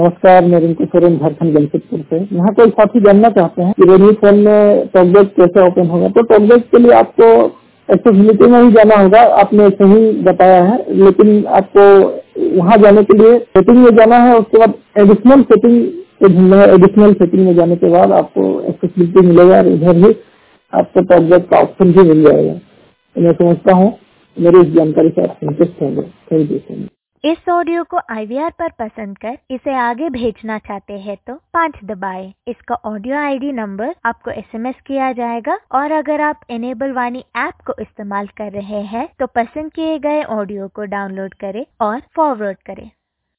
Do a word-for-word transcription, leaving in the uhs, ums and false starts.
नमस्कार, मैं रिंकू सोरेन झारखंड जमशेदपुर से। यहाँ कोई साथी जानना चाहते हैं कि रेडमी फोन में टॉकबैक कैसे ओपन होगा। तो टॉकबैक के लिए आपको एक्सेसिबिलिटी में ही जाना होगा, आपने सही बताया है, लेकिन आपको वहाँ जाने के लिए सेटिंग में जाना है। उसके बाद एडिशनल सेटिंग पे ढूंढना है। एडिशनल सेटिंग में जाने के बाद आपको एक्सेसिबिलिटी मिलेगा और इधर ही आपको टॉकबैक का ऑप्शन भी मिल जाएगा। तो मैं समझता हूँ मेरी इस जानकारी से आप संतुष्ट होंगे। Thank you. इस ऑडियो को आई वी आर पर पसंद कर इसे आगे भेजना चाहते हैं तो पाँच दबाएं। इसका ऑडियो आई डी नंबर आपको एस एम एस किया जाएगा और अगर आप एनेबल वाणी ऐप को इस्तेमाल कर रहे हैं तो पसंद किए गए ऑडियो को डाउनलोड करें और फॉरवर्ड करें।